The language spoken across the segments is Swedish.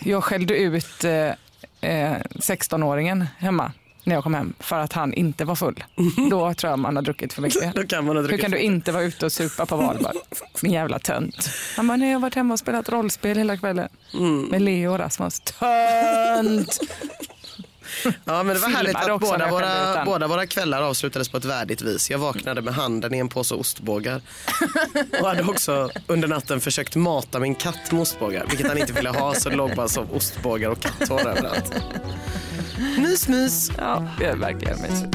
jag skällde ut 16-åringen hemma när jag kom hem för att han inte var full. Då tror jag man har druckit för mycket. Då kan man ha druckit. Hur kan du inte vara ute och supa på valbar? Min jävla tönt. Han bara, nej, jag har varit hemma och spelat rollspel hela kvällen. Med Leo och Rasmus. Tönt! Ja, men det var härligt att båda våra kvällar avslutades på ett värdigt vis. Jag vaknade med handen i en påse ostbågar. Och hade också under natten försökt mata min katt med ostbågar, vilket han inte ville ha, så det låg bara som ostbågar och katthår överallt. Mys. Ja, det är verkligen mysigt.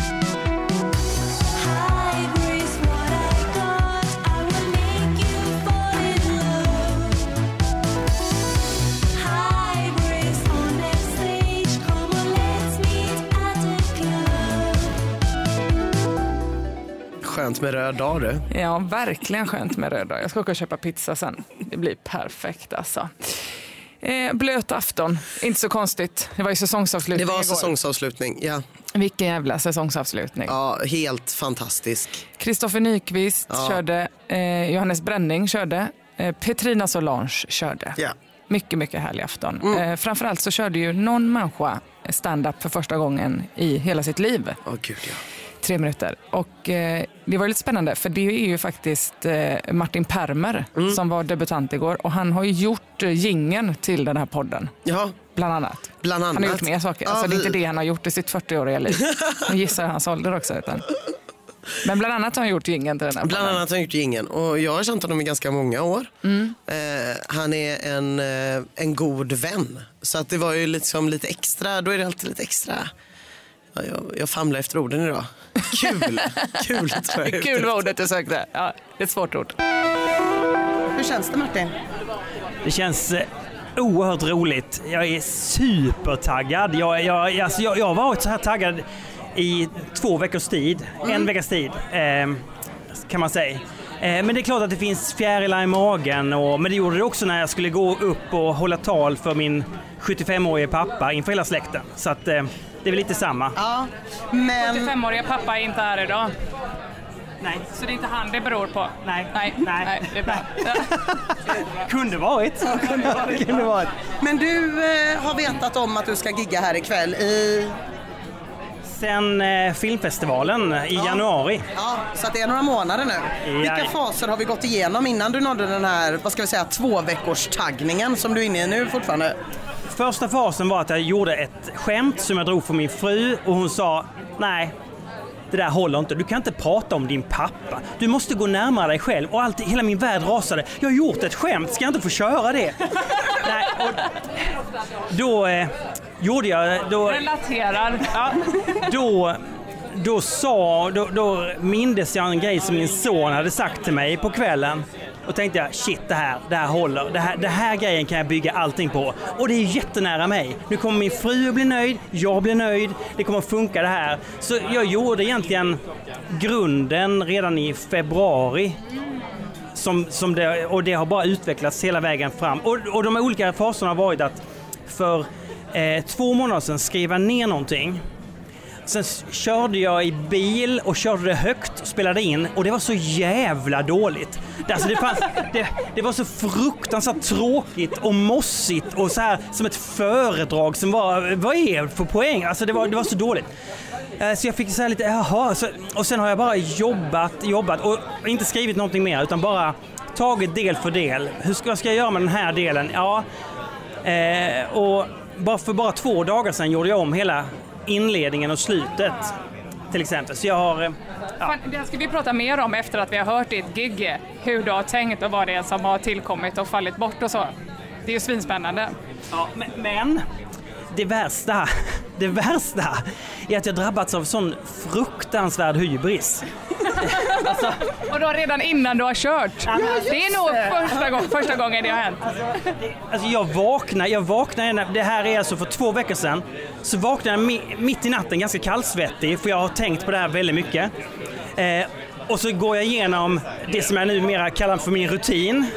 Skönt med röd dag, du. Ja, verkligen skönt med röd dag. Jag ska åka och köpa pizza sen. Det blir perfekt alltså. Blöt afton, inte så konstigt. Det var ju säsongsavslutning. Det var igår. säsongsavslutning, ja. Vilken jävla säsongsavslutning. Ja, helt fantastisk. Kristoffer Nyqvist körde, Johannes Bränning körde, Petrina Solange körde. Ja. Mycket, mycket härlig afton. Framförallt så körde ju någon människa stand-up för första gången i hela sitt liv. Åh gud, ja. 3 minuter. Och det var lite spännande för det är ju faktiskt Martin Permer som var debutant igår. Och han har ju gjort jingeln till den här podden. Ja. Bland annat. Bland annat. Han har gjort mer saker. Alltså, det är inte det han har gjort i sitt 40-åriga liv. Nu gissar jag hans ålder också. Utan. Men bland annat har han gjort jingeln till den här podden. Bland annat har han gjort jingeln. Och jag har känt honom i ganska många år. Han är en god vän. Så att det var ju liksom lite extra. Då är det alltid lite extra. Ja, jag famlar efter orden idag. Kul tror jag. Kul var ordet du sökte. Ja, det är ett svårt ord. Hur känns det, Martin? Det känns oerhört roligt. Jag är supertaggad. Jag har varit så här taggad i 2 veckors tid. 1 veckas tid kan man säga. Men det är klart att det finns fjärilar i magen. Men det gjorde det också när jag skulle gå upp och hålla tal för min 75-årige pappa inför hela släkten. Så att det är väl lite samma. Ja, men 75-åriga pappa är inte här idag. Nej. Så det är inte han det beror på? Nej, det är bra. Kunde varit. Men du har vetat om att du ska gigga här ikväll i... Sen filmfestivalen i januari. Ja, så att det är några månader nu. Vilka faser har vi gått igenom innan du nådde den här, 2 veckors taggningen som du är inne i nu fortfarande? Första fasen var att jag gjorde ett skämt som jag drog för min fru och hon sa, nej, det där håller inte. Du kan inte prata om din pappa. Du måste gå närmare dig själv. Och hela min värld rasade. Jag har gjort ett skämt, ska jag inte få köra det? Nej, och då gjorde jag... Relaterar. Ja, då mindes jag en grej som min son hade sagt till mig på kvällen. Och tänkte jag, shit, det här håller. Det här grejen kan jag bygga allting på. Och det är jättenära mig. Nu kommer min fru att bli nöjd, jag blir nöjd. Det kommer att funka det här. Så jag gjorde egentligen grunden redan i februari. Och det har bara utvecklats hela vägen fram. Och de olika faserna har varit att för 2 månader sedan skriva ner någonting. Sen körde jag i bil och körde det högt och spelade in. Och det var så jävla dåligt. Det var så fruktansvärt tråkigt och mossigt. Och så här som ett föredrag som var... Vad är det för poäng? Alltså det var så dåligt. Så jag fick så här lite... Jaha. Och sen har jag bara jobbat. Och inte skrivit någonting mer. Utan bara tagit del för del. Vad ska jag göra med den här delen? Ja. Och för 2 dagar sedan gjorde jag om hela... inledningen och slutet till exempel. Så jag har... Det ska vi prata mer om efter att vi har hört ditt gig. Hur du har tänkt och vad det är som har tillkommit och fallit bort och så. Det är ju svinspännande. Ja, men det värsta är att jag drabbats av sån fruktansvärd hybris. Alltså, och då redan innan du har kört. Det är nog första gången det har hänt. Alltså jag vaknar, det här är alltså för 2 veckor sedan. Så vaknade jag mitt i natten ganska kallsvettig, för jag har tänkt på det här väldigt mycket. Och så går jag igenom det som jag numera kallar för min rutin.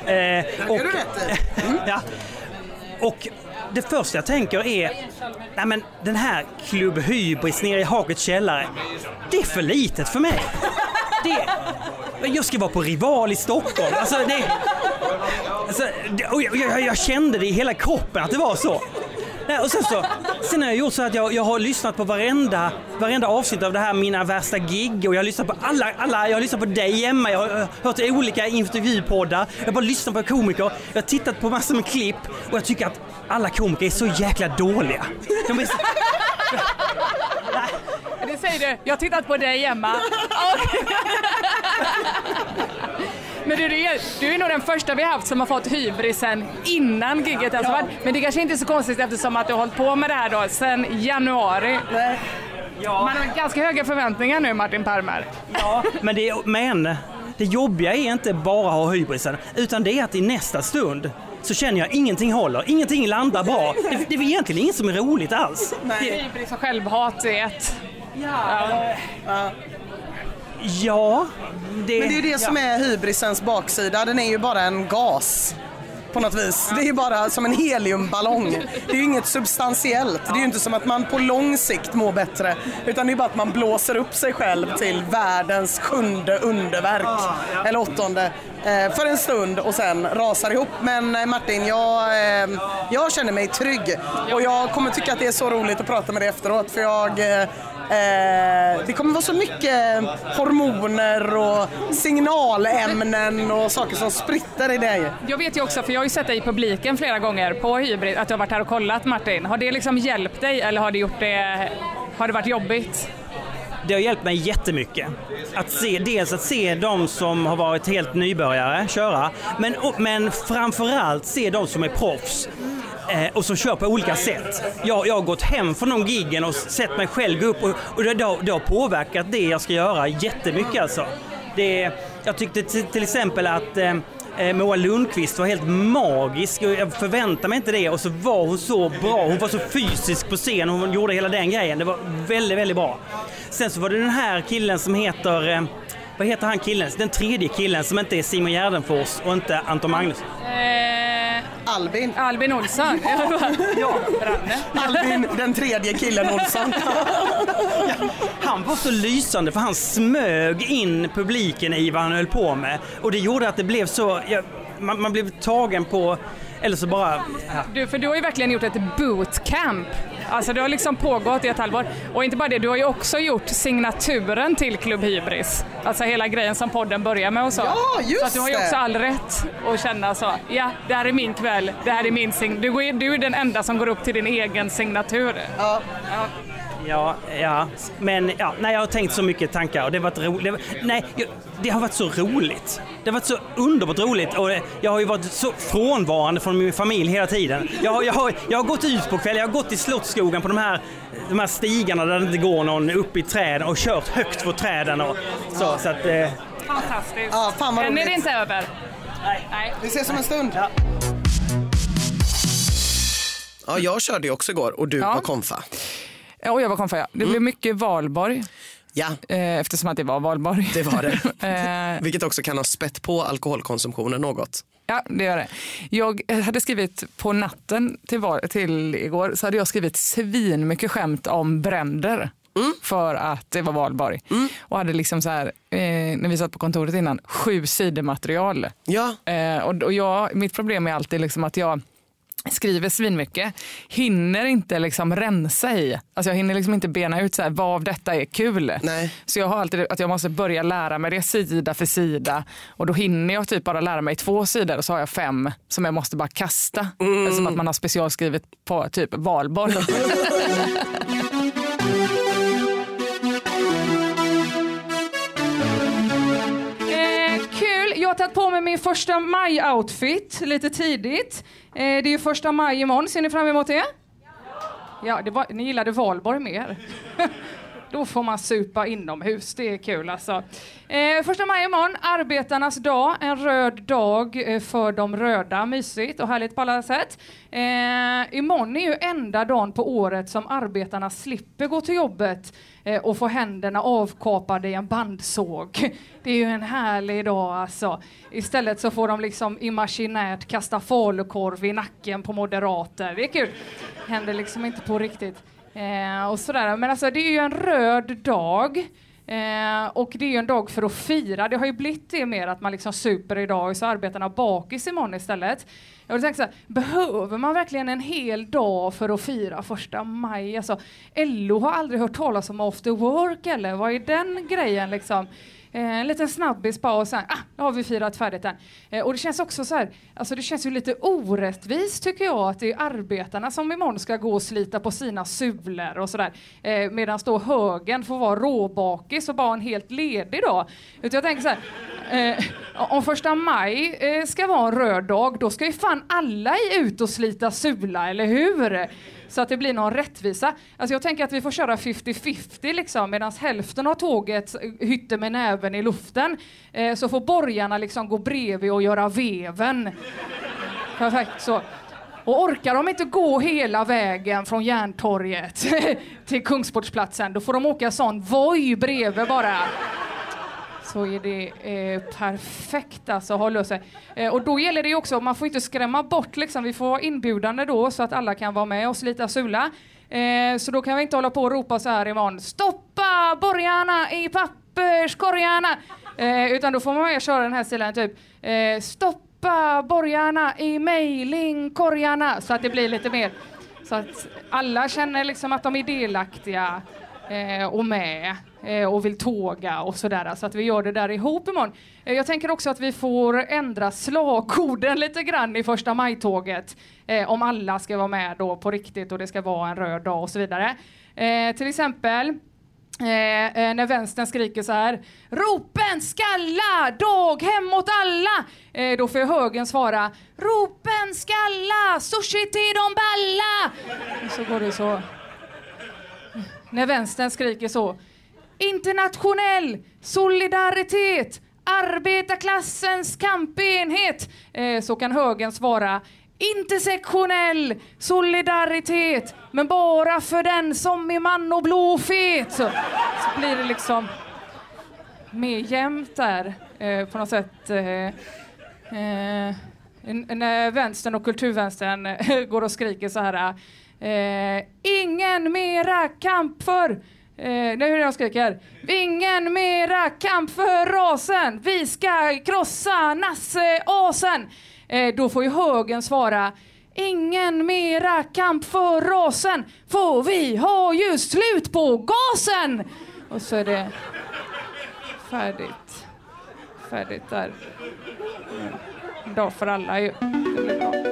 Och det första jag tänker är, nej men den här Klubb Hybris nere i Hakets källare, det är för litet för mig. Jag ska vara på Rival i Stockholm. Alltså Alltså, jag kände det i hela kroppen att det var så. Nej, och sen har jag gjort så att jag har lyssnat på varenda avsnitt av det här Mina värsta gig, och jag har lyssnat på alla, jag har lyssnat på dig, Emma, jag har hört olika intervjupoddar, jag har bara lyssnat på komiker, jag har tittat på massor med klipp, och jag tycker att alla komiker är så jäkla dåliga. De är så... Det säger du, jag har tittat på dig, Emma. Men du är nog den första vi har haft som har fått hybrisen innan gigget. Alltså, men det kanske inte är så konstigt eftersom att du har hållit på med det här då sedan januari. Nej. Ja. Man har ganska höga förväntningar nu, Martin Permer. Ja, men det jobbiga är inte bara att ha hybrisen, utan det är att i nästa stund så känner jag ingenting håller, ingenting landar bra. Det är egentligen inget som är roligt alls. Hybris och självhat är ett... Ja, men det är ju det som är hybrisens baksida. Den är ju bara en gas på något vis. Det är ju bara som en heliumballong. Det är ju inget substantiellt. Det är ju inte som att man på lång sikt mår bättre, utan det är bara att man blåser upp sig själv till världens 7:e underverk eller 8:e för en stund och sen rasar ihop. Men Martin, jag känner mig trygg, och jag kommer tycka att det är så roligt att prata med dig efteråt, för det kommer vara så mycket hormoner och signalämnen och saker som spritter i dig. Jag vet ju också, för jag har ju sett dig i publiken flera gånger på hybrid, att du har varit här och kollat, Martin. Har det liksom hjälpt dig, eller har det varit jobbigt? Det har hjälpt mig jättemycket. Att se de som har varit helt nybörjare köra, men framförallt se de som är proffs. Och som kör på olika sätt. Jag har gått hem från de giggen och sett mig själv gå upp, och det har påverkat det jag ska göra jättemycket alltså. Jag tyckte till exempel att Moa Lundqvist var helt magisk, och jag förväntade mig inte det, och så var hon så bra, hon var så fysisk på scen, och hon gjorde hela den grejen, det var väldigt, väldigt bra. Sen så var det den här killen som heter, vad heter han killen? Den tredje killen som inte är Simon Gärdenfors och inte Anton Magnus. Albin Olsson. Ja. Albin, den tredje killen Olsson. Ja, han var så lysande, för han smög in publiken i vad han höll på med, och det gjorde att det blev så, man blev tagen på, eller så bara... Ja. För du har ju verkligen gjort ett bootcamp. Alltså det har liksom pågått i ett halvår. Och inte bara det, du har ju också gjort signaturen till Klubb Hybris. Alltså hela grejen som podden börjar med och så. Ja, just så att du har ju också all rätt att känna så. Ja, det här är min kväll, det här är min du är den enda som går upp till din egen signatur. Ja. Ja, men jag har tänkt så mycket tankar, och det har varit roligt. Det har varit så roligt. Det har varit så underbart roligt, och jag har ju varit så frånvarande från min familj hela tiden. Jag har gått ut på kväll, jag har gått i Slottsskogen på de här stigarna där det inte går någon upp i träden, och kört högt på träden och så att fantastiskt. Ja, fan vad roligt. Men är det inte över? Nej. Vi ses om en stund. Ja, jag körde ju också igår, och du var konfa. Ja, och jag var konfa, ja. Det blev mycket Valborg. Ja. Eftersom att det var Valborg. Det var det. Vilket också kan ha spett på alkoholkonsumtionen något. Ja, det gör det. Jag hade skrivit på natten till igår, så hade jag skrivit svin mycket skämt om bränder. För att det var Valborg. Och hade liksom så här, när vi satt på kontoret innan, 7 sidor material. Ja. Och mitt problem är alltid liksom att jag skriver svinmycket, hinner inte liksom rensa i. Alltså jag hinner liksom inte bena ut så här, vad av detta är kul. Nej. Så jag har alltid att jag måste börja lära mig det sida för sida, och då hinner jag typ bara lära mig 2 sidor, och så har jag 5 som jag måste bara kasta. Som att man har specialskrivit på typ Valborg. Kul, jag har tagit på mig min 1 maj-outfit lite tidigt. Det är ju 1 maj imorgon, ser ni fram emot det? Ja, ni gillade Valborg mer. Då får man supa inomhus, det är kul alltså. 1 maj imorgon, arbetarnas dag, en röd dag för de röda, mysigt och härligt på alla sätt. Imorgon är ju enda dagen på året som arbetarna slipper gå till jobbet och få händerna avkapade i en bandsåg. Det är ju en härlig dag alltså. Istället så får de liksom imaginärt kasta falukorv i nacken på moderater. Det är kul. Händer liksom inte på riktigt. Och sådär. Men alltså det är ju en röd dag. Och det är ju en dag för att fira. Det har ju blivit det mer att man liksom super idag och så arbetarna bakis imorgon istället. Jag vill tänka så här, behöver man verkligen en hel dag för att fira 1 maj? Alltså, LO har aldrig hört talas om after work eller vad är den grejen liksom? En liten snabbis bara och sen, då har vi firat färdigt den. Och det känns också så här, alltså det känns ju lite orättvist tycker jag att det är arbetarna som imorgon ska gå och slita på sina sulor och sådär. Medan då högen får vara råbakis och bara en helt ledig dag. Utan jag tänker så här, om 1 maj ska vara en röd dag, då ska ju fan alla ut och slita sula, eller hur? Så att det blir någon rättvisa. Alltså jag tänker att vi får köra 50-50 liksom, medan hälften av tåget hytter med näven i luften. Så får borgarna liksom gå bredvid och göra veven. Perfekt så. Och orkar de inte gå hela vägen från Järntorget till Kungsportsplatsen, då får de åka sån voj bredvid bara. Så är det perfekt alltså, hålla sig. Och då gäller det ju också, man får inte skrämma bort liksom, vi får vara inbjudande då så att alla kan vara med och slita sula. Så då kan vi inte hålla på och ropa så här imorgon, stoppa borgarna i papperskorgarna. Utan då får man köra den här stilen typ, stoppa borgarna i mailingkorgarna, så att det blir lite mer, så att alla känner liksom att de är delaktiga och med och vill tåga och sådär, så att vi gör det där ihop imorgon. Jag tänker också att vi får ändra slagorden lite grann i 1 maj-tåget om alla ska vara med då på riktigt och det ska vara en röd dag och så vidare. Till exempel när vänstern skriker så här, ropen skalla, daghem åt alla. Då får högern svara, ropen skalla, sushi till de balla. Och så går det så. När vänstern skriker så, internationell solidaritet, arbetarklassens kampenhet, så kan högern svara, intersektionell solidaritet, men bara för den som är man och blåfet. Så blir det liksom mer jämnt där på något sätt. När vänstern och kulturvänstern går och skriker så här, ingen mera kamp för, nu hur jag skriker, ingen mera kamp för rasen, vi ska krossa nasse-asen. Då får ju högern svara, ingen mera kamp för rasen, för vi har ju slut på gasen. Och så är det färdigt där. En dag för alla ju. Det blir bra.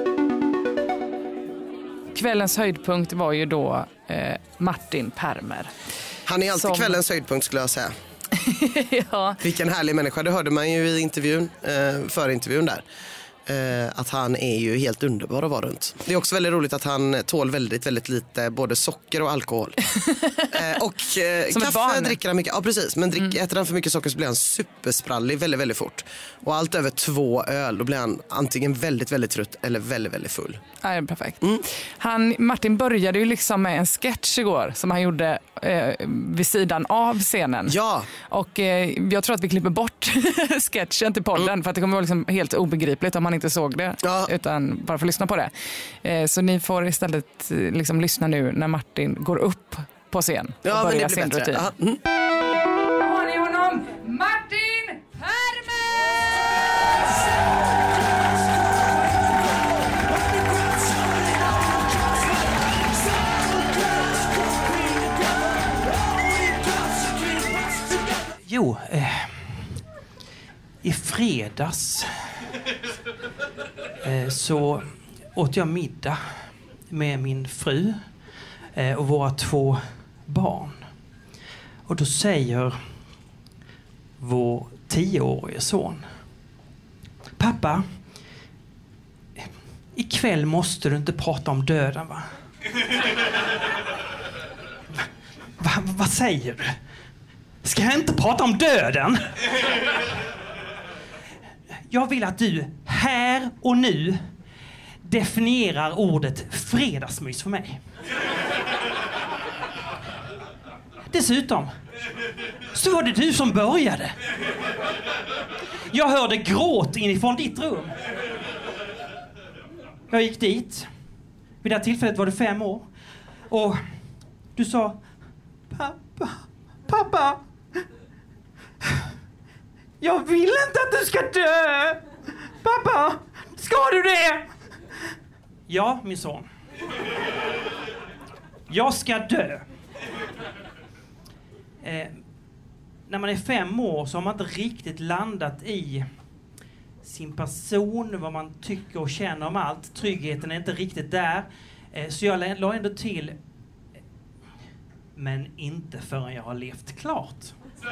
Kvällens höjdpunkt var ju då Martin Permer. Han är alltid kvällens höjdpunkt skulle jag säga. Ja. Vilken härlig människa, det hörde man ju i intervjun, före intervjun där. Att han är ju helt underbar att vara runt. Det är också väldigt roligt att han tål väldigt, väldigt lite både socker och alkohol. Och kaffe dricker han mycket. Ja, precis. Men äter han för mycket socker så blir han supersprallig väldigt, väldigt fort. Och allt över 2 öl, då blir han antingen väldigt, väldigt trött eller väldigt, väldigt full. Ja, det är perfekt. Martin började ju liksom med en sketch igår som han gjorde vid sidan av scenen. Ja. Och jag tror att vi klipper bort sketchen till podden för att det kommer vara liksom helt obegripligt om man inte såg det, utan bara får lyssna på det. Så ni får istället liksom lyssna nu när Martin går upp på scen och börjar sin rutin. Har ni honom? Martin Permer! Jo, i fredags så åt jag middag med min fru och våra 2 barn. Och då säger vår 10-årige son, pappa, ikväll måste du inte prata om döden, va? Vad säger du? Ska jag inte prata om döden? Jag vill att du här och nu definierar ordet fredagsmys för mig. Dessutom så var det du som började. Jag hörde gråt inifrån ditt rum. Jag gick dit. Vid det här tillfället var du 5 år. Och du sa, pappa, Jag vill inte att du ska dö! Pappa, ska du det? Ja, min son. Jag ska dö. När man är 5 år så har man inte riktigt landat i sin person, vad man tycker och känner om allt. Tryggheten är inte riktigt där. Så jag la ändå till, men inte förrän jag har levt klart.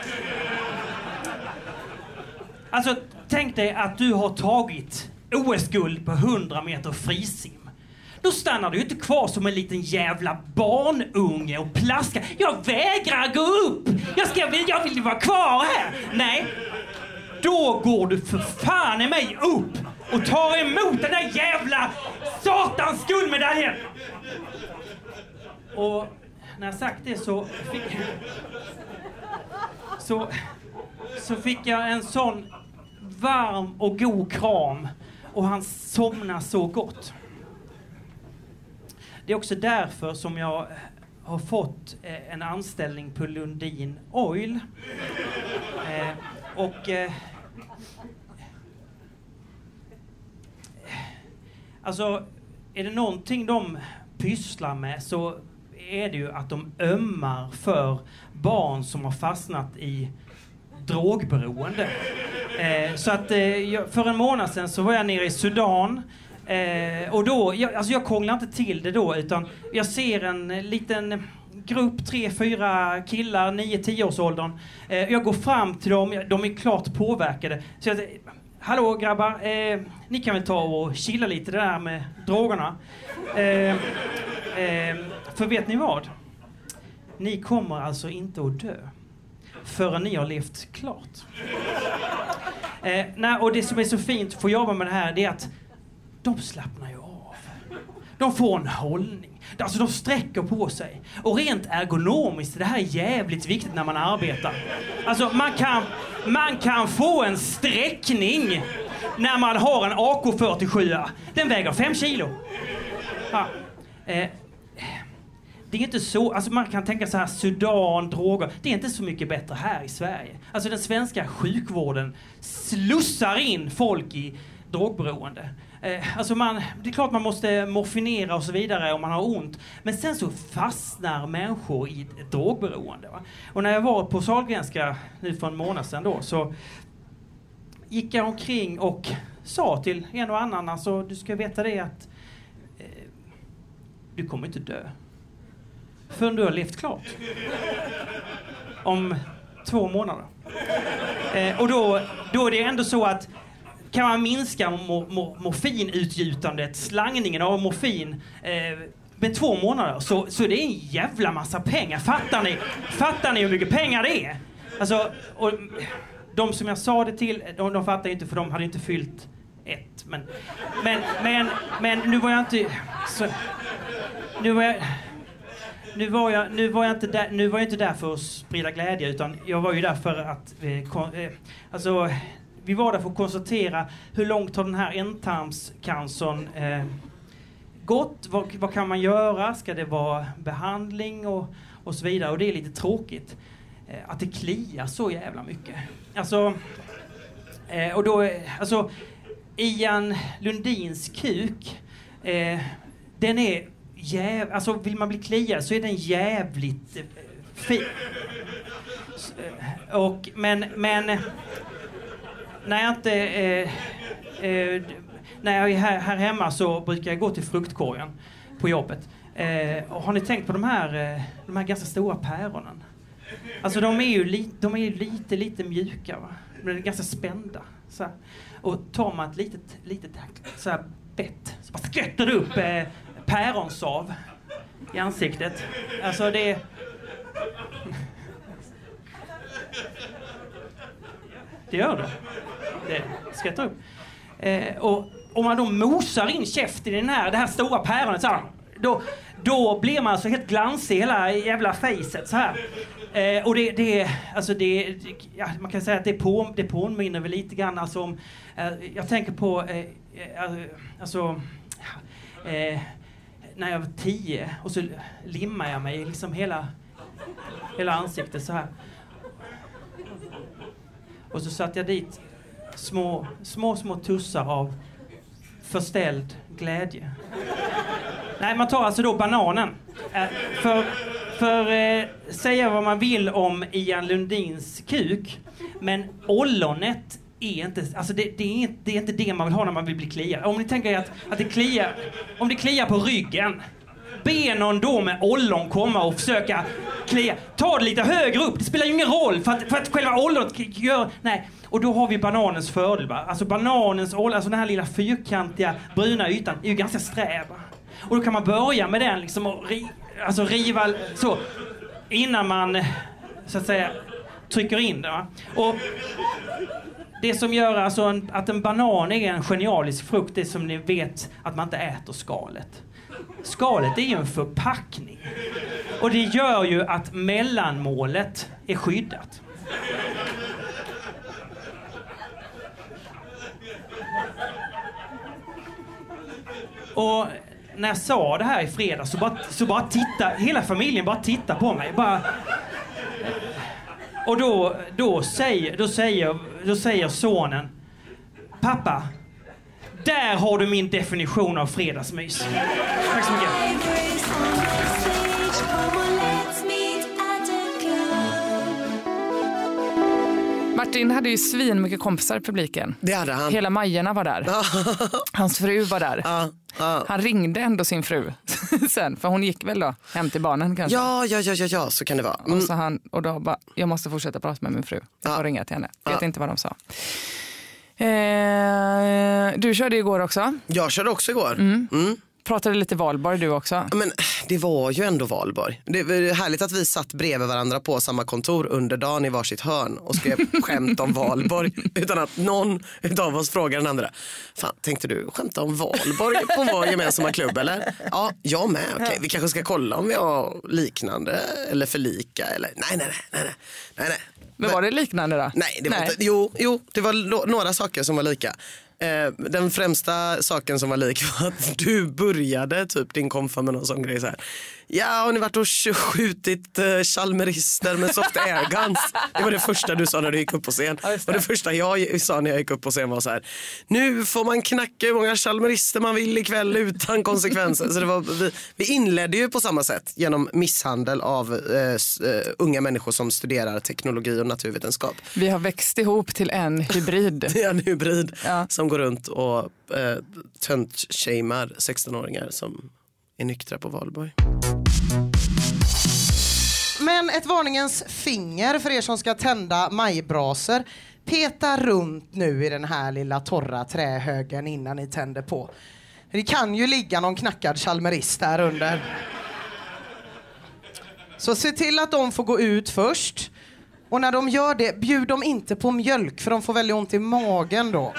Alltså, tänk dig att du har tagit OS-guld på 100 meter frisim. Då stannar du inte kvar som en liten jävla barnunge och plaskar. Jag vägrar gå upp! Jag vill vara kvar här! Nej, då går du för fan i mig upp och tar emot den där jävla satans guldmedaljen! Och när jag sagt det så fick jag en sån varm och god kram och han somnade så gott. Det är också därför som jag har fått en anställning på Lundin Oil. Alltså, är det någonting de pysslar med så är det ju att de ömmar för barn som har fastnat i drogberoende. Så att för en månad sedan så var jag nere i Sudan. Och då, jag krånglar inte till det då, utan jag ser en liten grupp, 3-4 killar, 9-10 års åldern. Jag går fram till dem, de är klart påverkade. Så jag säger, hallå grabbar, ni kan väl ta och chilla lite det där med drogerna. För vet ni vad? Ni kommer alltså inte att dö förrän ni har levt klart. Och det som är så fint för att jobba med det här, det är att de slappnar ju av. De får en hållning. Alltså de sträcker på sig. Och rent ergonomiskt, det här är jävligt viktigt när man arbetar. Alltså man kan få en sträckning när man har en AK47. Den väger 5 kilo. Ja. Det är inte så, alltså man kan tänka så här, Sudan, droger. Det är inte så mycket bättre här i Sverige. Alltså den svenska sjukvården slussar in folk i drogberoende. Alltså det är klart man måste morfinera och så vidare om man har ont. Men sen så fastnar människor i ett drogberoende. Va? Och när jag var på Sahlgrenska nu för en månad sedan då, så gick jag omkring och sa till en och annan, alltså du ska veta det att du kommer inte dö förrän du har levt klart. Om 2 månader. Och då är det ändå så att kan man minska morfinutgjutandet, slangningen av morfin med 2 månader så det är en jävla massa pengar. Fattar ni hur mycket pengar det är? Alltså, och de som jag sa det till, de fattar inte för de hade inte fyllt 1. Men nu var jag inte så, nu var jag inte där för att sprida glädje, utan jag var ju där för att vi var där för att konstatera hur långt har den här ändtarmscancern gått. Vad kan man göra? Ska det vara behandling och så vidare? Och det är lite tråkigt att det kliar så jävla mycket. Ian Lundins kuk, den är alltså vill man bli kliad så är den jävligt fin. Men när jag inte när jag är här hemma så brukar jag gå till fruktkorgen på jobbet. Och har ni tänkt på de här ganska stora päronen? Alltså de är ju lite mjuka, va? Men de är ganska spända så här. Och tar man ett litet så här bett så bara skvätter det upp päronsav i ansiktet. Alltså det gör det. Det skvätter upp. Och om man då mosar in käften i det här stora päronet så här, då blir man alltså helt glansig i hela jävla facet så här. Och man kan säga att det påminner väl lite grann alltså om jag tänker på när jag var 10 och så limmade jag mig liksom hela ansiktet så här. Och så satte jag dit små tussar av förställd glädje. Nej, man tar alltså då bananen. Säga vad man vill om Ian Lundins kuk, men ollonet är inte, alltså det är inte det man vill ha när man vill bli kliad. Om ni tänker att det kliar, om det kliar på ryggen, be någon då med ollon komma och försöka klia. Ta det lite högre upp, det spelar ju ingen roll för att själva ollonet gör, nej. Och då har vi bananens fördel, va? Alltså bananens ollon, alltså den här lilla fyrkantiga bruna ytan är ju ganska sträv. Och då kan man börja med den liksom och riva så innan man så att säga trycker in det, va? Och det som gör alltså att en banan är en genialisk frukt, det som ni vet att man inte äter skalet. Skalet är ju en förpackning. Och det gör ju att mellanmålet är skyddat. Och när jag sa det här i fredags så bara titta, hela familjen bara tittar på mig. Och då säger sonen: pappa, där har du min definition av fredagsmys. Tack så mycket. Martin hade ju svin mycket kompisar i publiken. Det hade han. Hela Majerna var där. Hans fru var där. Han ringde ändå sin fru sen, för hon gick väl då hem till barnen kanske. Ja, så kan det vara. Och då bara, jag måste fortsätta prata med min fru. Jag får ringa till henne. Jag vet inte vad de sa. Du körde igår också. Jag körde också igår. Pratade lite Valborg du också. Men det var ju ändå Valborg. Det var härligt att vi satt bredvid varandra på samma kontor under dagen i varsitt hörn och skrev skämt om Valborg utan att någon utav oss frågade den andra: fan, tänkte du skämta om Valborg på vår gemensamma klubb eller? Ja, jag med. Okej, vi kanske ska kolla om vi har liknande eller för lika eller nej. Men var det liknande då? Nej, det var inte. Jo, det var några saker som var lika. Den främsta saken som var lik var att du började typ din konfa med någon sån grej så här: ja, har ni varit och skjutit chalmerister med soft airguns? Det var det första du sa när du gick upp på scen. Och det första jag sa när jag gick upp på scen var så här: nu får man knacka hur många chalmerister man vill ikväll utan konsekvenser. Så det var, vi inledde ju på samma sätt genom misshandel av unga människor som studerar teknologi och naturvetenskap. Vi har växt ihop till en hybrid. Det är en hybrid som går runt och tönt-shamear 16-åringar som är nyktra på Valborg. Men ett varningens finger för er som ska tända majbraser. Peta runt nu i den här lilla torra trähögen innan ni tänder på. Det kan ju ligga någon knackad chalmerist där under. Så se till att de får gå ut först. Och när de gör det, bjud dem inte på mjölk, för de får väldigt ont i magen då.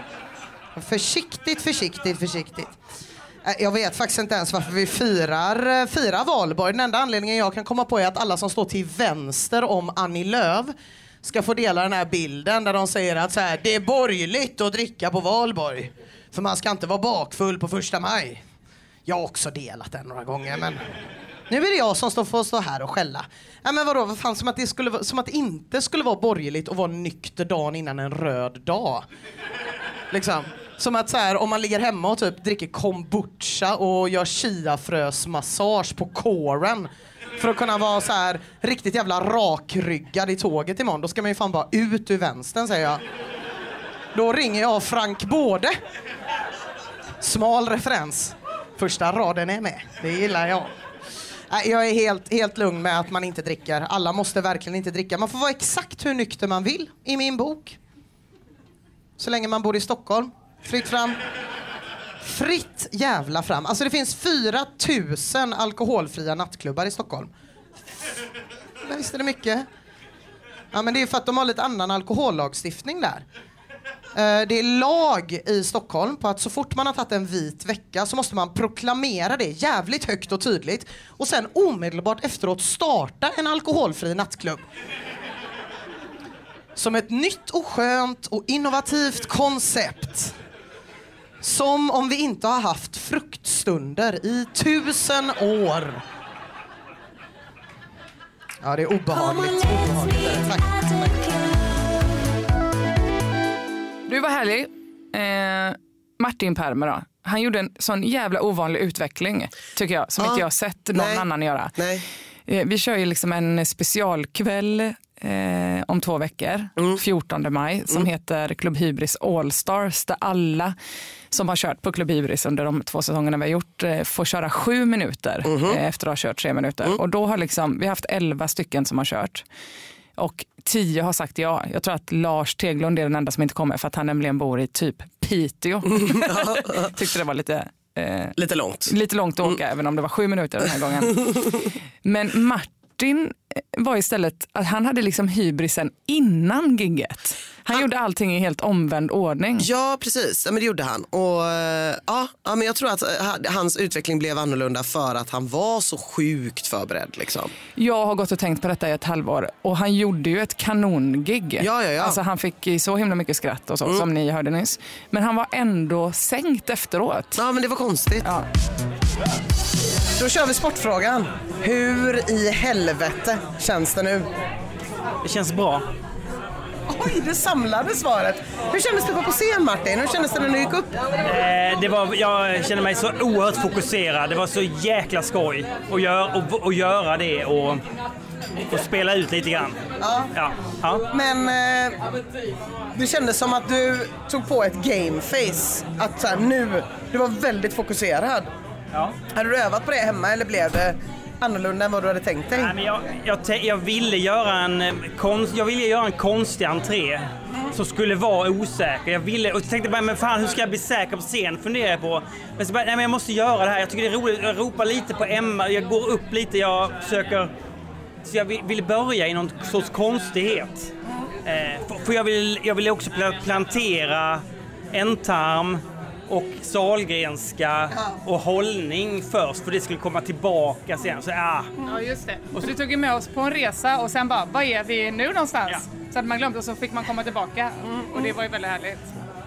Försiktigt. Jag vet faktiskt inte ens varför vi firar Valborg. Den enda anledningen jag kan komma på är att alla som står till vänster om Annie Lööf ska få dela den här bilden där de säger att så här: det är borgerligt att dricka på Valborg, för man ska inte vara bakfull på 1 maj. Jag har också delat den några gånger, men nu är det jag som får stå här och skälla. Ja, men vadå, vad fan, som att det inte skulle vara borgerligt att vara nykter dagen innan en röd dag. Liksom. Som att så här, om man ligger hemma och typ dricker kombucha och gör chiafrösmassage på kåren för att kunna vara så här riktigt jävla rakryggad i tåget imorgon, då ska man ju fan bara ut ur vänstern, säger jag. Då ringer jag Frank Både. Smal referens. Första raden är med. Det gillar jag. Jag är helt lugn med att man inte dricker. Alla måste verkligen inte dricka. Man får vara exakt hur nykter man vill i min bok. Så länge man bor i Stockholm. Fritt fram. Fritt jävla fram. Alltså det finns 4 000 alkoholfria nattklubbar i Stockholm. Men visst är det mycket. Ja, men det är för att de har lite annan alkohollagstiftning där. Det är lag i Stockholm på att så fort man har tagit en vit vecka så måste man proklamera det jävligt högt och tydligt och sen omedelbart efteråt starta en alkoholfri nattklubb. Som ett nytt och skönt och innovativt koncept. Som om vi inte har haft fruktstunder i 1000 år. Ja, det är obehagligt. Tack. Du var härlig. Martin Permer då. Han gjorde en sån jävla ovanlig utveckling, tycker jag, som inte jag har sett någon annan göra. Nej. Vi kör ju liksom en specialkväll om 2 veckor, 14 maj, som heter Club Hybris All Stars, där alla som har kört på Club Hybris under de 2 säsongerna vi har gjort får köra 7 minuter efter att ha kört 3 minuter. Och då har vi har haft 11 stycken som har kört. Och 10 har sagt ja. Jag tror att Lars Teglund är den enda som inte kommer, för att han nämligen bor i typ Piteå. Tyckte det var lite långt att åka, även om det var 7 minuter den här gången. Men Martin var istället att han hade liksom hybrisen innan gigget. Han gjorde allting i helt omvänd ordning. Ja, precis. Ja, men det gjorde han. Och men jag tror att hans utveckling blev annorlunda för att han var så sjukt förberedd liksom. Jag har gått och tänkt på detta i ett halvår, och han gjorde ju ett kanongig. Ja. Alltså han fick så himla mycket skratt och så, som ni hörde nyss. Men han var ändå sänkt efteråt. Ja, men det var konstigt. Ja. Då kör vi sportfrågan. Hur i helvete känns det nu? Det känns bra. Oj, det samlade svaret. Hur kändes det på scen, Martin? Hur kändes det när du gick upp? Jag kände mig så oerhört fokuserad. Det var så jäkla skoj att göra det och spela ut lite grann. Ja. Men det kändes som att du tog på ett gameface. Att så här, du var väldigt fokuserad. Ja. Hade du övat på det hemma, eller blev det annorlunda än vad du hade tänkt dig? Nej, men jag ville göra en konstig entré som skulle vara osäker. Och tänkte bara, men fan, hur ska jag bli säker på scen? Funderar jag på. Men så bara, nej, men jag måste göra det här. Jag tycker det är roligt. Jag ropar lite på Emma. Jag går upp lite. Jag försöker. Så jag ville börja i någon sorts konstighet. För jag ville också plantera ändtarm och salgrenska och hållning först, för det skulle komma tillbaka sen. Så, Ja, just det. Och så du tog ju med oss på en resa och sen bara, vad är vi nu någonstans? Ja. Så hade man glömt, och så fick man komma tillbaka. Och det var ju väldigt härligt.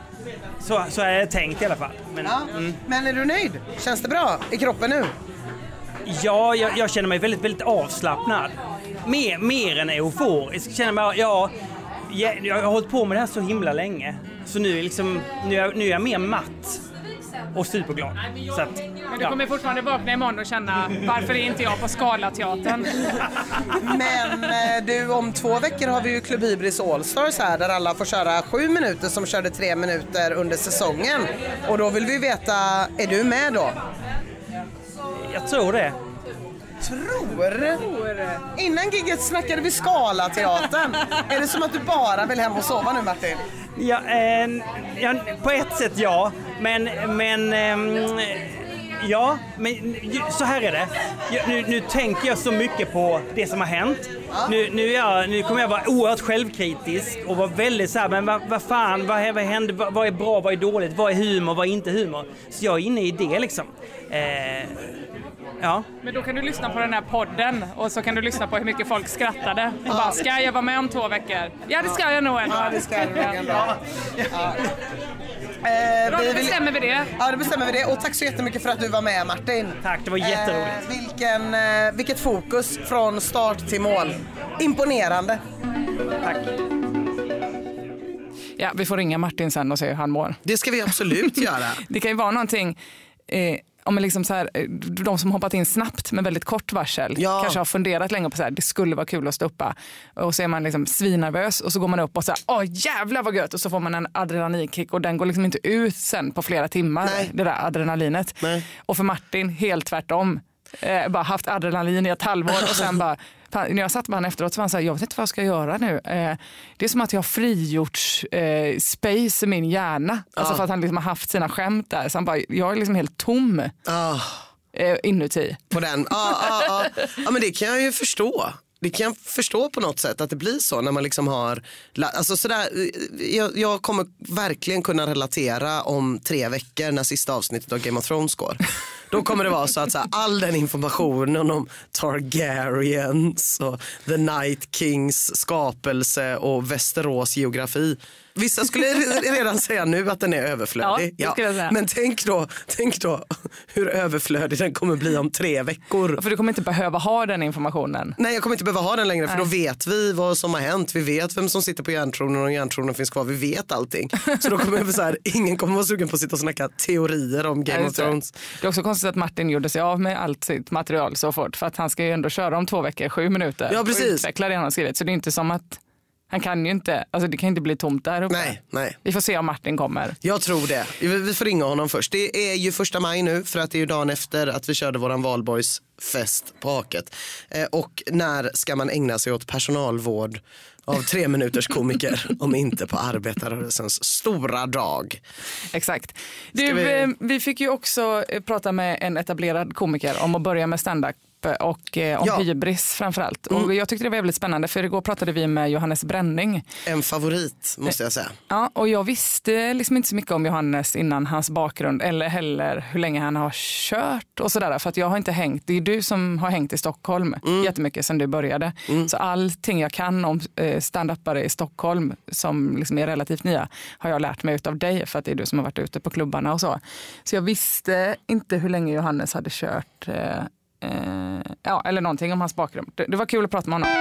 Så är jag tänkt i alla fall. Men är du nöjd? Känns det bra i kroppen nu? Ja, jag känner mig väldigt, väldigt avslappnad. Mer än euforisk. Jag känner mig, jag har hållit på med det här så himla länge. Så nu är jag mer matt och superglad. Så att, men du kommer fortfarande vakna imorgon och känna, varför är inte jag på Scalateatern? Men du, om 2 veckor har vi ju Club Hybris All Stars här, där alla får köra 7 minuter som körde 3 minuter under säsongen. Och då vill vi veta, är du med då? Jag tror det. Tror? Innan gigget snackade vi Scalateatern. Är det som att du bara vill hem och sova nu, Martin? Ja, på ett sätt ja. Men så här är det. Nu tänker jag så mycket på det som har hänt. Nu kommer jag vara oerhört självkritisk och vara väldigt så här, men vad fan, vad händer, vad är bra, vad är dåligt, vad är humor, vad är inte humor. Så jag är inne i det liksom. Ja. Men då kan du lyssna på den här podden, och så kan du lyssna på hur mycket folk skrattade. Och bara, ska jag vara med om 2 veckor? Ja, det ska jag nog ändå. Ja, det ska jag nog ändå. Bra, då bestämmer vi det. Ja, då bestämmer vi det. Och tack så jättemycket för att du var med, Martin. Tack, det var jätteroligt. Vilket fokus från start till mål. Imponerande. Tack. Ja, vi får ringa Martin sen och se hur han mår. Det ska vi absolut göra. Det kan ju vara någonting... om man liksom så här, de som hoppat in snabbt med väldigt kort varsel kanske har funderat länge på så här, det skulle vara kul att stoppa, och så är man liksom svinnervös och så går man upp och så här, jävlar vad gött, och så får man en adrenalinkick och den går liksom inte ut sen på flera timmar. Nej. Det där adrenalinet. Nej. Och för Martin helt tvärtom, bara haft adrenalin i ett halvår och sen bara när jag satt med honom efteråt så var han så här, jag vet inte vad jag ska göra nu. Det är som att jag har frigjort space i min hjärna. Alltså för att han liksom har haft sina skämt där. Så han bara, jag är liksom helt tom inuti. På den. Ja, men det kan jag ju förstå. Det kan jag förstå på något sätt att det blir så när man liksom har... Alltså sådär, jag kommer verkligen kunna relatera om 3 veckor när sista avsnittet av Game of Thrones går. Då kommer det vara så att all den informationen om Targaryens och The Night Kings skapelse och Västerås geografi Vissa skulle redan säga nu att den är överflödig. Ja, det säga. Men tänk då hur överflödig den kommer bli om 3 veckor. För du kommer inte behöva ha den informationen. Nej, jag kommer inte behöva ha den längre, för då vet vi vad som har hänt. Vi vet vem som sitter på järntronen och järntronen finns kvar. Vi vet allting. Så då kommer så här, ingen kommer vara sugen på att sitta och snacka teorier om Game of Thrones. Det är också konstigt att Martin gjorde sig av med allt sitt material så fort. För att han ska ju ändå köra om 2 veckor, 7 minuter. Ja, precis. Och utveckla det han har skrivit. Så det är inte som att han kan ju inte, alltså det kan inte bli tomt där uppe. Nej. Vi får se om Martin kommer. Jag tror det. Vi får ringa honom först. Det är ju 1 maj nu, för att det är ju dagen efter att vi körde våran valborgsfest på Haket. Och när ska man ägna sig åt personalvård av 3 minuters komiker om inte på arbetarrörelsens stora dag? Exakt. Vi fick ju också prata med en etablerad komiker om att börja med stand-up och om hybris framförallt. Och jag tyckte det var väldigt spännande, för igår pratade vi med Johannes Bränning. En favorit, måste jag säga. Ja, och jag visste liksom inte så mycket om Johannes innan hans bakgrund, eller heller hur länge han har kört och sådär. För att jag har inte hängt, det är du som har hängt i Stockholm jättemycket sedan du började. Så allting jag kan om stand-upare i Stockholm som liksom är relativt nya har jag lärt mig utav dig, för att det är du som har varit ute på klubbarna och så. Så jag visste inte hur länge Johannes hade kört eller någonting om hans bakgrund. Det var kul att prata med honom.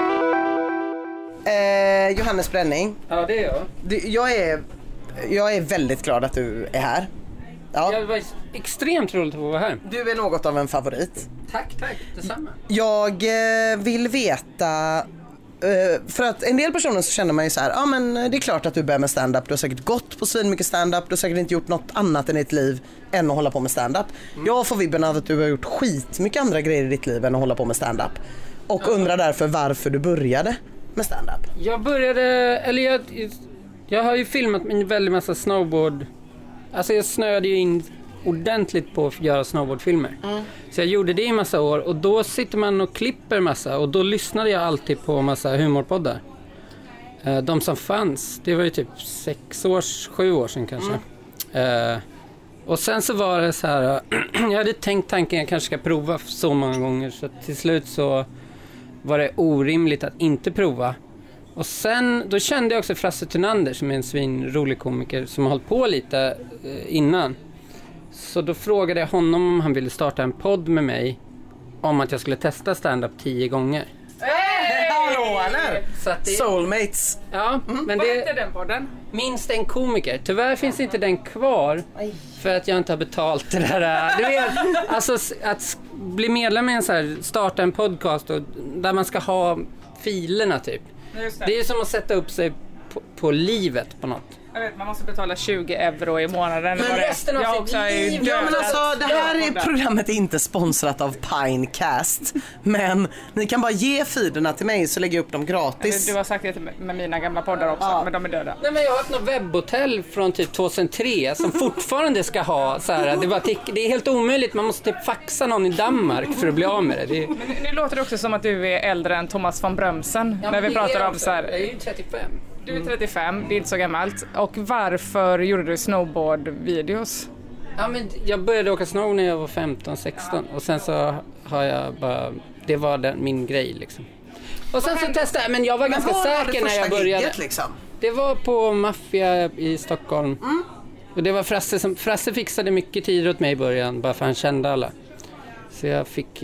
Johannes Bränning. Ja, det är jag. Jag är väldigt glad att du är här. Ja. Det var extremt roligt att få vara här. Du är något av en favorit. Tack, detsamma. Jag vill veta, för att en del personer så känner man ju så här, men det är klart att du börjar med stand-up. Du har säkert gått på svin mycket stand-up. Du har säkert inte gjort något annat i ditt liv än att hålla på med stand-up. Jag får vibben av att du har gjort skitmycket andra grejer i ditt liv än att hålla på med stand-up. Och undrar därför varför du började med stand-up. Jag har ju filmat en väldigt massa snowboard. Alltså jag snöade ju in ordentligt på att göra snowboardfilmer. Så jag gjorde det i massa år, och då sitter man och klipper massa, och då lyssnade jag alltid på massa humorpoddar. De som fanns, det var ju typ 7 år sedan kanske. Och sen så var det så här, jag hade tänkt tanken jag kanske ska prova så många gånger, så till slut så var det orimligt att inte prova. Och sen, då kände jag också Frasse Thunander som är en svinrolig komiker som har hållit på lite innan. Så då frågade jag honom om han ville starta en podd med mig om att jag skulle testa stand-up 10 gånger. Hallå, eller? Soulmates. Ja, men vad heter den podden? Minst en komiker. Tyvärr finns inte den kvar för att jag inte har betalt det där. Du vet, alltså att bli medlem i en så här, starta en podcast och, där man ska ha filerna typ. Det är som att sätta upp sig på livet på något. Jag vet, man måste betala 20 euro i månaden. Men resten av sitt liv. Ja, men alltså, det här programmet är inte sponsrat av Pinecast. Men ni kan bara ge feederna till mig så lägger jag upp dem gratis. Du har sagt det med mina gamla poddar också, men de är döda. Nej, men jag har haft något webbhotell från typ 2003 som fortfarande ska ha så här, det är helt omöjligt, man måste typ faxa någon i Danmark för att bli av med det. Men nu låter det också som att du är äldre än Thomas von Brömsen när vi pratar om så här. Jag är ju 35. Du är 35, det är inte så gammalt. Och varför gjorde du snowboard-videos? Ja, men jag började åka snow när jag var 15-16 och sen så har jag bara, det var min grej liksom. Och sen så testade jag, men jag var ganska säker när jag började. Gigget, liksom? Det var på Mafia i Stockholm. Och det var Frasse fixade mycket tid åt mig i början, bara för han kände alla. Så jag fick,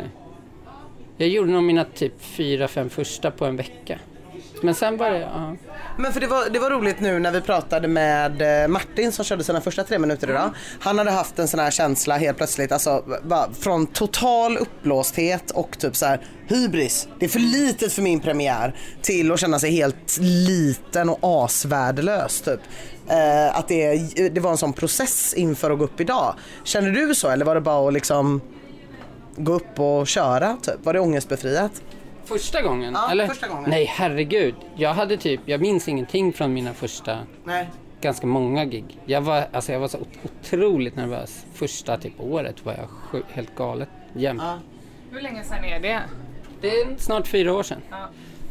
jag gjorde nog mina typ 4-5 första på en vecka. Men sen var det, ja. Men för det var roligt nu när vi pratade med Martin som körde sina första 3 minuter idag. Han hade haft en sån här känsla helt plötsligt, alltså bara från total uppblåsthet och typ så här hybris. Det är för litet för min premiär, till att känna sig helt liten och asvärdelös typ. Att det var en sån process inför att gå upp idag. Känner du så, eller var det bara att liksom gå upp och köra typ? Var det ångestbefriat? Första gången? Ja, eller? Första gången. Nej, herregud. Jag minns ingenting från mina första ganska många gig. Jag var så otroligt nervös. Första typ året var jag helt galet jämt. Ja. Hur länge sedan är det? Det är snart 4 år sedan. Ja.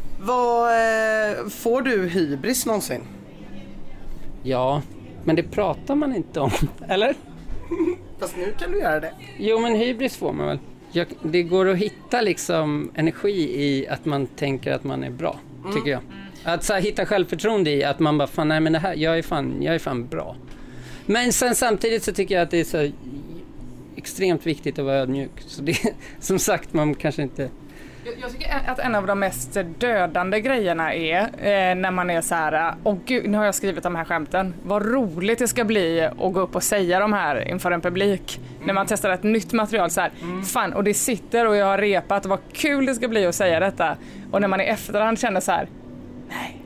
Får du hybris någonsin? Ja, men det pratar man inte om. Eller? Fast nu kan du göra det. Jo, men hybris får man väl. Det går att hitta liksom energi i att man tänker att man är bra, tycker jag. Att så här, hitta självförtroende i att man bara, fan nej men det här, jag är fan bra. Men sen samtidigt så tycker jag att det är så extremt viktigt att vara ödmjuk. Så det, som sagt, man kanske inte... Jag tycker att en av de mest dödande grejerna är när man är så här, åh gud, nu har jag skrivit de här skämten. Vad roligt det ska bli att gå upp och säga de här inför en publik. När man testar ett nytt material så här, fan, och det sitter och jag har repat, vad kul det ska bli att säga detta. Och när man i efterhand känner så här, nej.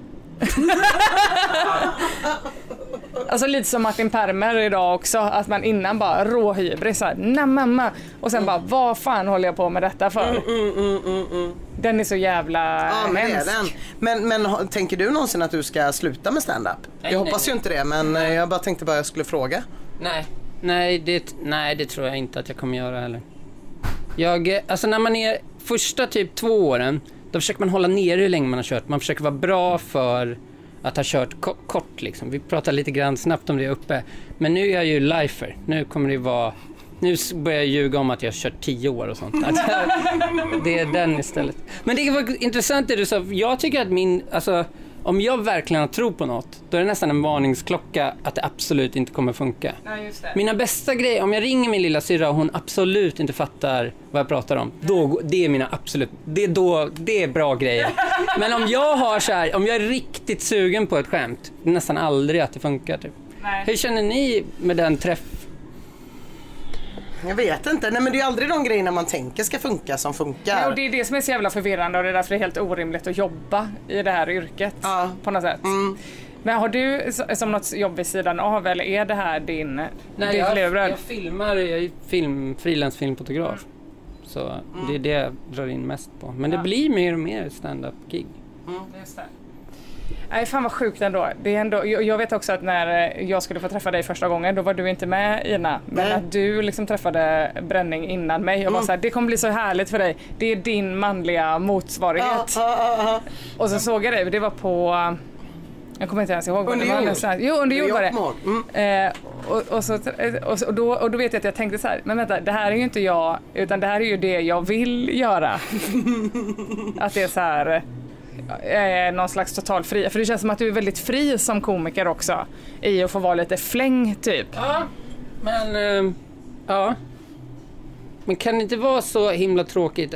Alltså lite som Martin Permer idag också, att man innan bara råhybris så här, nej mamma, och sen bara, vad fan håller jag på med detta för? Den är så jävla hemsk. Men tänker du någonsin att du ska sluta med stand-up? Jag hoppas ju inte det, men jag bara tänkte bara jag skulle fråga. Nej, det tror jag inte att jag kommer göra heller. Alltså när man är första typ 2 åren, då försöker man hålla ner hur länge man har kört. Man försöker vara bra för att ha kört kort liksom. Vi pratar lite grann snabbt om det uppe. Men nu är jag ju lifer. Nu börjar jag ljuga om att jag har kört 10 år och sånt. Det är den istället. Men det var intressant det du sa. Jag tycker att om jag verkligen tror på något, då är det nästan en varningsklocka att det absolut inte kommer funka. Ja, just det. Mina bästa grejer, om jag ringer min lilla syrra och hon absolut inte fattar vad jag pratar om, då, det är mina absolut, det är bra grejer. Men om jag har så här, om jag är riktigt sugen på ett skämt, det är nästan aldrig att det funkar typ. Nej. Hur känner ni med den träff? Jag vet inte. Nej, men det är aldrig de grejerna man tänker ska funka som funkar. Ja, och det är det som är så jävla förvirrande, och det är därför det är helt orimligt att jobba i det här yrket på något sätt. Men har du som något jobb vid sidan av, eller är det här din... Nej, jag filmar, jag är frilansfilmfotograf. Så det är det jag drar in mest på. Men det blir mer och mer stand-up-gig. Just det. Nej, fan vad sjukt ändå. Det är ändå. Jag vet också att när jag skulle få träffa dig första gången, då var du inte med, Ina. Men att du liksom träffade Bränning innan mig. Jag bara så här, det kommer bli så härligt för dig. Det är din manliga motsvarighet. Och så såg jag dig, det var på... Jag kommer inte ens ihåg vad det var. Jo, under jord var det. Och då vet jag att jag tänkte så här, men vänta, det här är ju inte jag, utan det här är ju det jag vill göra. Att det är så här... någon slags total fri. För det känns som att du är väldigt fri som komiker också, i att få vara lite fläng typ. Ja, men men kan det inte vara så himla tråkigt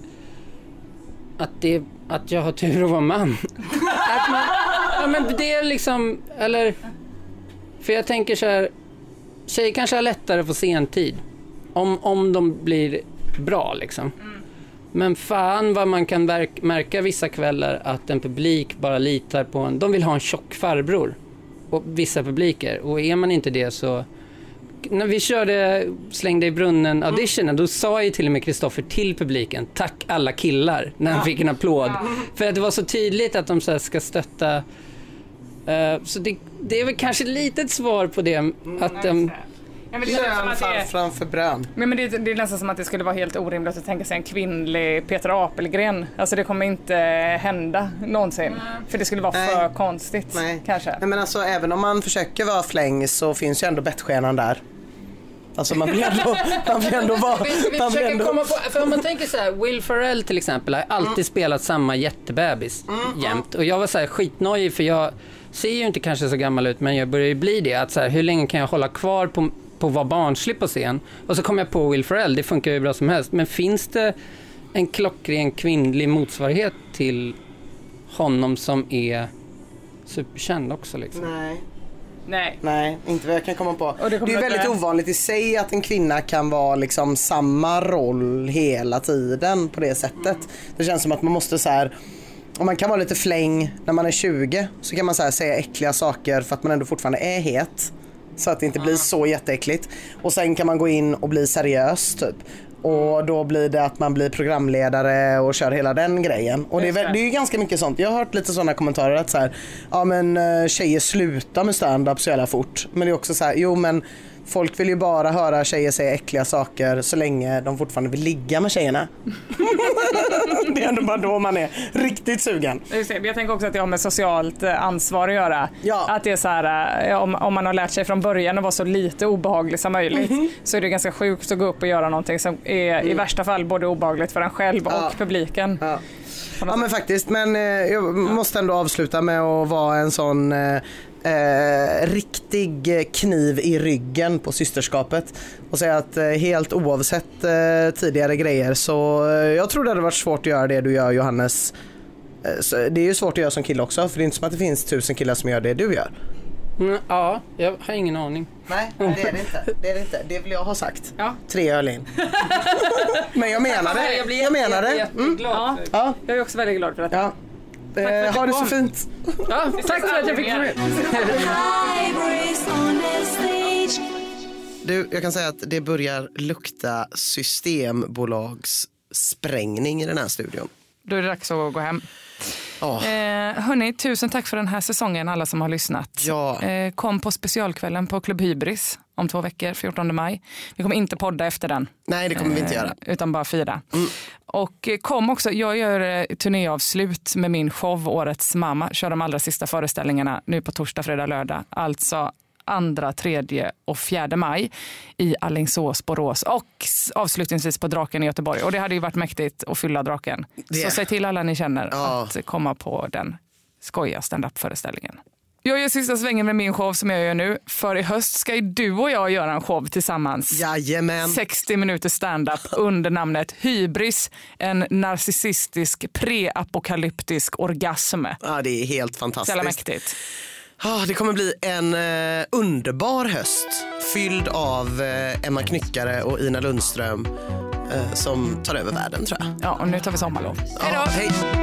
att jag har tur att vara man? Men det är liksom, eller, för jag tänker så här, tjejer kanske har lättare att få sentid om de blir bra liksom. Men fan vad man kan märka vissa kvällar att en publik bara litar på en. De vill ha en tjock farbror. Och vissa publiker. Och är man inte det så... När vi körde Slängde i brunnen auditionen, då sa ju till och med Kristoffer till publiken, tack alla killar, när han fick en applåd. För att det var så tydligt att de så här ska stötta. Så det är väl kanske lite ett svar på det. Att framför brön. Men det är nästan som att det skulle vara helt orimligt att tänka sig en kvinnlig Peter Apelgren. Alltså det kommer inte hända någonsin. För det skulle vara för konstigt. Kanske. Nej, men alltså även om man försöker vara fläng så finns ju ändå bettstjärnan där. Alltså man vill ändå vara... För om man tänker så här, Will Ferrell till exempel har alltid spelat samma jättebebis jämt. Och jag var så här skitnöjd, för jag ser ju inte kanske så gammal ut, men jag börjar ju bli det. Att så här, hur länge kan jag hålla kvar på att vara barnslig på scen? Och så kom jag på Will Ferrell, det funkar ju bra som helst. Men finns det en klockren kvinnlig motsvarighet till honom som är superkänd också liksom? Nej, inte vad jag kan komma på. Det är väldigt ovanligt i sig att en kvinna kan vara liksom samma roll hela tiden på det sättet. Det känns som att man måste så här, om man kan vara lite fläng när man är 20, så kan man så här säga äckliga saker för att man ändå fortfarande är het, så att det inte blir så jätteäckligt. Och sen kan man gå in och bli seriös typ. Och då blir det att man blir programledare och kör hela den grejen. Och det är ju ganska mycket sånt. Jag har hört lite sådana kommentarer att så här, ja men tjejer slutar med stand-up så jävla fort. Men det är också så här, jo men folk vill ju bara höra tjejer säga äckliga saker så länge de fortfarande vill ligga med tjejerna. Det är ändå bara då man är riktigt sugen. Jag tänker också att det har med socialt ansvar att göra. Ja. Att det är så här, om man har lärt sig från början att vara så lite obehaglig som möjligt, så är det ganska sjukt att gå upp och göra någonting som är i värsta fall både obehagligt för en själv och publiken. Ja men faktiskt, men jag måste ändå avsluta med att vara en sån riktig kniv i ryggen på systerskapet och säga att helt oavsett tidigare grejer, så jag tror det hade varit svårt att göra det du gör, Johannes. Det är ju svårt att göra som kille också, för det är inte som att det finns 1000 killar som gör det du gör. Ja, jag har ingen aning. Nej, det är det inte. Det vill jag ha sagt. 3 öl in. Men jag menar det. Jag menar det. Jätteglad. Ja. Jag är också väldigt glad för det. Ja. Ha det så fint. Ja, tack för att jag fick komma med. Du, jag kan säga att det börjar lukta systembolagssprängning i den här studion. Då är det dags att gå hem. Hörni, tusen tack för den här säsongen alla som har lyssnat. Kom på specialkvällen på Klubb Hybris om 2 veckor, 14 maj. Vi kommer inte podda efter den. Nej, det kommer vi inte göra. Utan bara fira. Och kom också, jag gör turnéavslut med min show Årets mamma. Kör de allra sista föreställningarna nu på torsdag, fredag, lördag. Alltså 2, 3 och 4 maj i Alingsås, Borås och avslutningsvis på Draken i Göteborg. Och det hade ju varit mäktigt att fylla Draken. Så säg till alla ni känner att komma på den skoja stand-up-föreställningen. Jag gör sista svängen med min show som jag gör nu. För i höst ska ju du och jag göra en show tillsammans. Jajamän. 60 minuter stand-up under namnet Hybris. En narcissistisk preapokalyptisk orgasm. Ja, det är helt fantastiskt. Så mäktigt. Det kommer bli en underbar höst fylld av Emma Knyckare och Ina Lundström som tar över världen, tror jag. Ja, och nu tar vi sommarlov. Hej då! Hej.